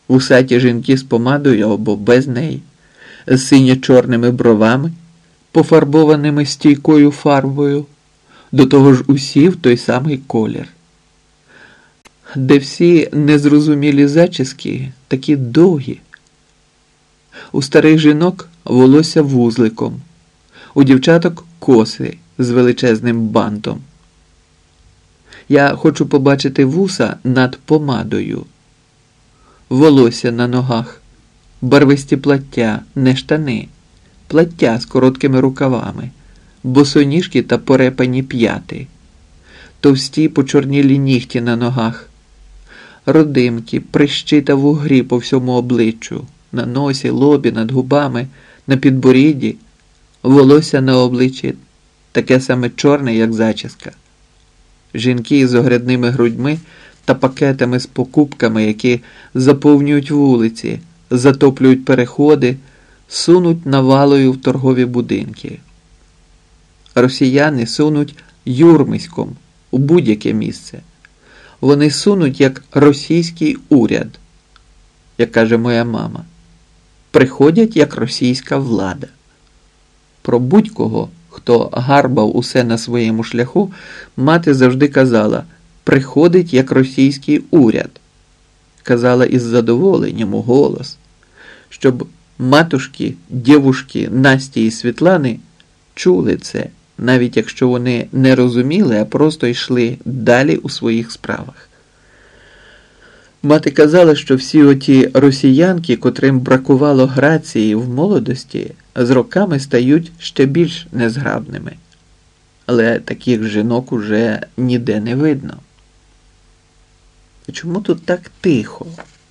Вусаті жінки з помадою або без неї, з синьо-чорними бровами, пофарбованими стійкою фарбою, до того ж усі в той самий колір. Де всі незрозумілі зачіски такі довгі. У старих жінок волосся вузликом, у дівчаток коси з величезним бантом. Я хочу побачити вуса над помадою, волосся на ногах, барвисті плаття, не штани, плаття з короткими рукавами, босоніжки та порепані п'яти, товсті почорнілі нігті на ногах, родимки, прищі та вугрі по всьому обличчю, на носі, лобі, над губами, на підборідді, волосся на обличчі таке саме чорне, як зачіска. Жінки з огрядними грудьми та пакетами з покупками, які заповнюють вулиці, затоплюють переходи, сунуть навалою в торгові будинки. Росіяни сунуть юрмиськом у будь-яке місце. Вони сунуть як російський уряд, як каже моя мама. Приходять як російська влада. Про будь-кого, хто гарбав усе на своєму шляху, мати завжди казала: приходить як російський уряд. Казала із задоволенням у голос, щоб матушки, дівушки Насті і Світлани чули це, навіть якщо вони не розуміли, а просто йшли далі у своїх справах. Мати казала, що всі оті росіянки, котрим бракувало грації в молодості, з роками стають ще більш незграбними. Але таких жінок уже ніде не видно. Чому тут так тихо?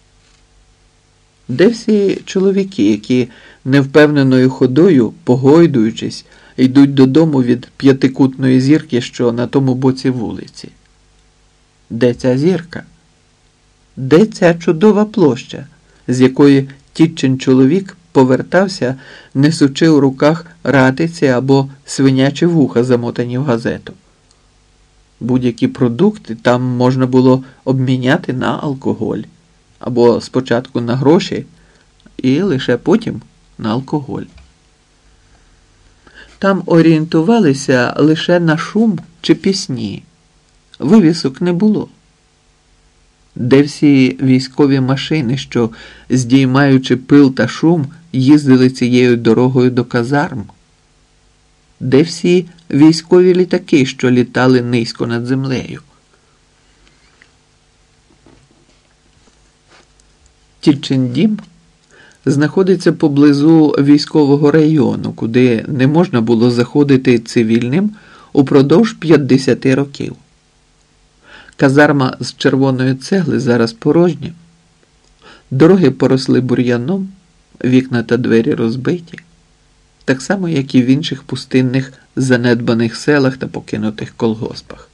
Де всі чоловіки, які невпевненою ходою, погойдуючись, йдуть додому від п'ятикутної зірки, що на тому боці вулиці? Де ця зірка? Де ця чудова площа, з якої тітчин чоловік повертався, несучи у руках ратиці або свинячі вуха, замотані в газету? Будь-які продукти там можна було обміняти на алкоголь, або спочатку на гроші, і лише потім на алкоголь. Там орієнтувалися лише на шум чи пісні. Вивісок не було. Де всі військові машини, що, здіймаючи пил та шум, їздили цією дорогою до казарм? Де всі військові літаки, що літали низько над землею? Тітчин дім знаходиться поблизу військового району, куди не можна було заходити цивільним упродовж 50 років. Казарма з червоної цегли зараз порожня. Дороги поросли бур'яном, вікна та двері розбиті, так само, як і в інших пустинних занедбаних селах та покинутих колгоспах.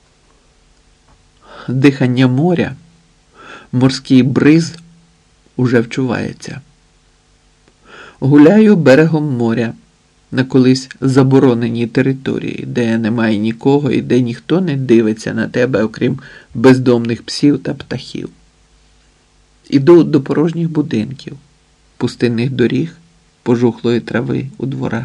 Дихання моря, морський бриз уже вчувається. Гуляю берегом моря на колись забороненій території, де немає нікого і де ніхто не дивиться на тебе, окрім бездомних псів та птахів. Іду до порожніх будинків, пустинних доріг, пожухлої трави у дворах.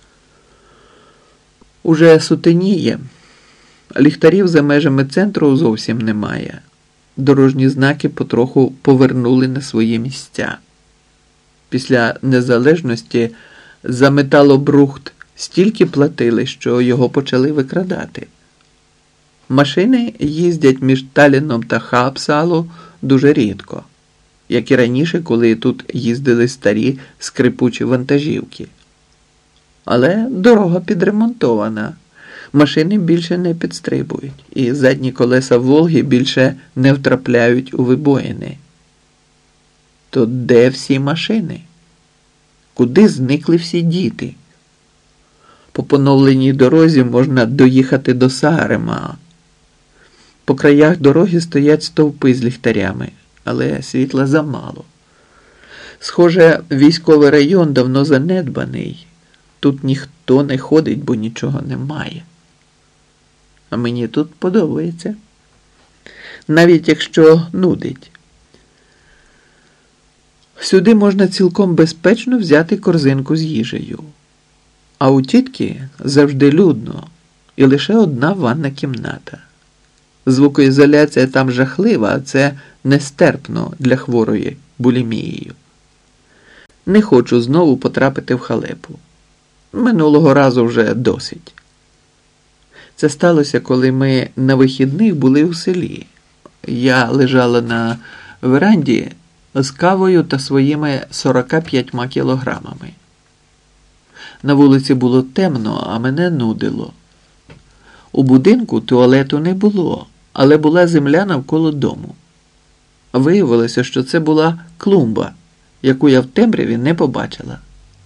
Уже сутеніє. Ліхтарів за межами центру зовсім немає. Дорожні знаки потроху повернули на свої місця. Після незалежності за металобрухт стільки платили, що його почали викрадати. Машини їздять між Талліном та Хаапсалу дуже рідко, як і раніше, коли тут їздили старі скрипучі вантажівки. Але дорога підремонтована, машини більше не підстрибують, і задні колеса «Волги» більше не втрапляють у вибоїни. То де всі машини? Куди зникли всі діти? По поновленій дорозі можна доїхати до Саарема. По краях дороги стоять стовпи з ліхтарями, але світла замало. Схоже, військовий район давно занедбаний. Тут ніхто не ходить, бо нічого немає. А мені тут подобається. Навіть якщо нудить. Сюди можна цілком безпечно взяти корзинку з їжею. А у тітки завжди людно і лише одна ванна кімната. Звукоізоляція там жахлива, а це нестерпно для хворої булімією. Не хочу знову потрапити в халепу. Минулого разу вже досить. Це сталося, коли ми на вихідних були у селі. Я лежала на веранді з кавою та своїми 45 кілограмами. На вулиці було темно, а мене нудило. У будинку туалету не було, але була земля навколо дому. Виявилося, що це була клумба, яку я в темряві не побачила.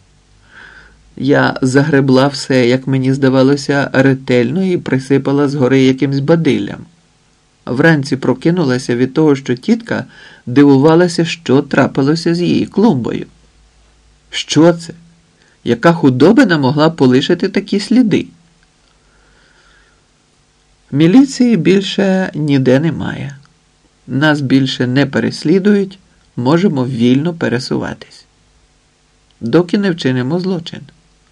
Я загребла все, як мені здавалося, ретельно і присипала згори якимсь бадиллям. Вранці прокинулася від того, що тітка дивувалася, що трапилося з її клумбою. Що це? Яка худобина могла полишити такі сліди? Міліції більше ніде немає. Нас більше не переслідують, можемо вільно пересуватись. Доки не вчинимо злочин.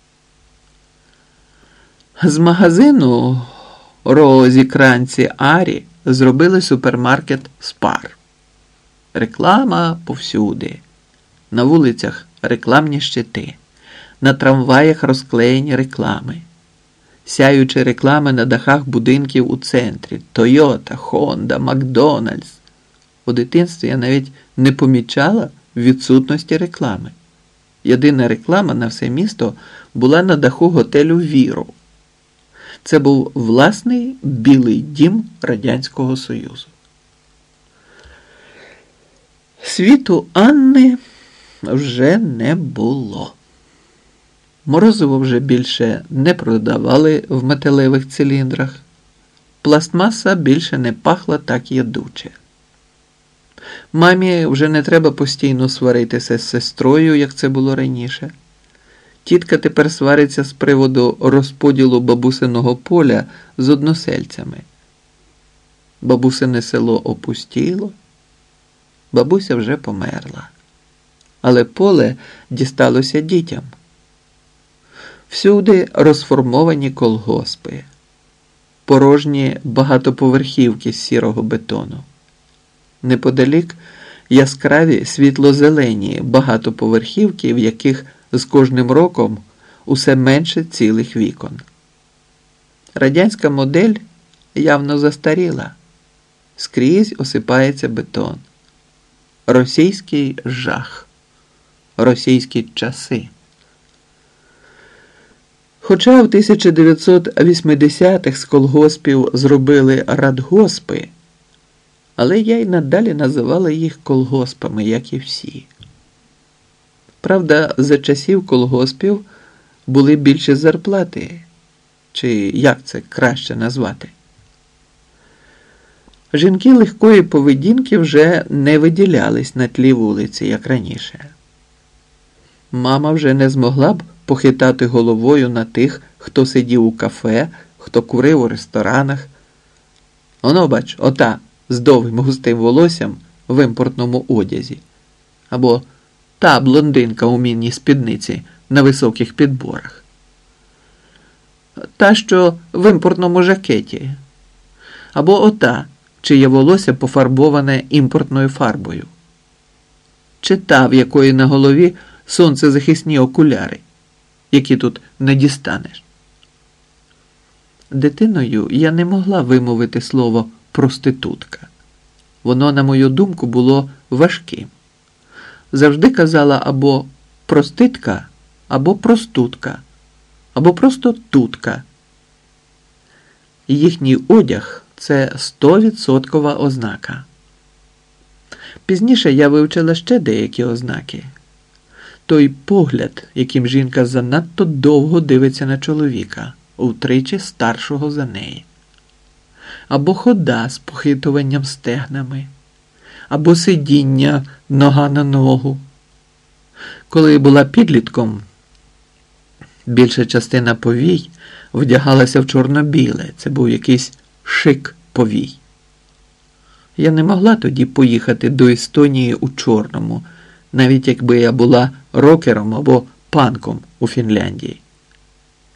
З магазину розікранці Арі зробили супермаркет Спар. Реклама повсюди. На вулицях рекламні щити. На трамваях розклеєні реклами. Сяючі реклами на дахах будинків у центрі. Тойота, Хонда, Макдональдс. У дитинстві я навіть не помічала відсутності реклами. Єдина реклама на все місто була на даху готелю «Віру». Це був власний білий дім Радянського Союзу. Світу Анни вже не було. Морозиво вже більше не продавали в металевих циліндрах. Пластмаса більше не пахла так ядуче. Мамі вже не треба постійно сваритися з сестрою, як це було раніше. Тітка тепер свариться з приводу розподілу бабусиного поля з односельцями. Бабусине село опустіло. Бабуся вже померла. Але поле дісталося дітям. Всюди розформовані колгоспи. Порожні багатоповерхівки з сірого бетону. Неподалік яскраві світло-зелені багатоповерхівки, в яких з кожним роком усе менше цілих вікон. Радянська модель явно застаріла. Скрізь осипається бетон. Російський жах. Російські часи. Хоча в 1980-х з колгоспів зробили радгоспи, але я й надалі називала їх колгоспами, як і всі. Правда, за часів колгоспів були більші зарплати, чи як це краще назвати. Жінки легкої поведінки вже не виділялись на тлі вулиці, як раніше. Мама вже не змогла б похитати головою на тих, хто сидів у кафе, хто курив у ресторанах. Оно, бач, ота з довгим густим волоссям в імпортному одязі. Або та блондинка у мінній спідниці на високих підборах. Та, що в імпортному жакеті. Або ота, чиє волосся пофарбоване імпортною фарбою. Чи та, в якої на голові сонцезахисні окуляри, які тут не дістанеш. Дитиною я не могла вимовити слово «проститутка». Воно, на мою думку, було важким. Завжди казала або «проститка», або «простутка», або просто «тутка». Їхній одяг – це 100% ознака. Пізніше я вивчила ще деякі ознаки. Той погляд, яким жінка занадто довго дивиться на чоловіка, утричі старшого за неї. Або хода з похитуванням стегнами, або сидіння нога на ногу. Коли була підлітком, більша частина повій вдягалася в чорно-біле. Це був якийсь шик повій. Я не могла тоді поїхати до Естонії у чорному, навіть якби я була рокером або панком у Фінляндії.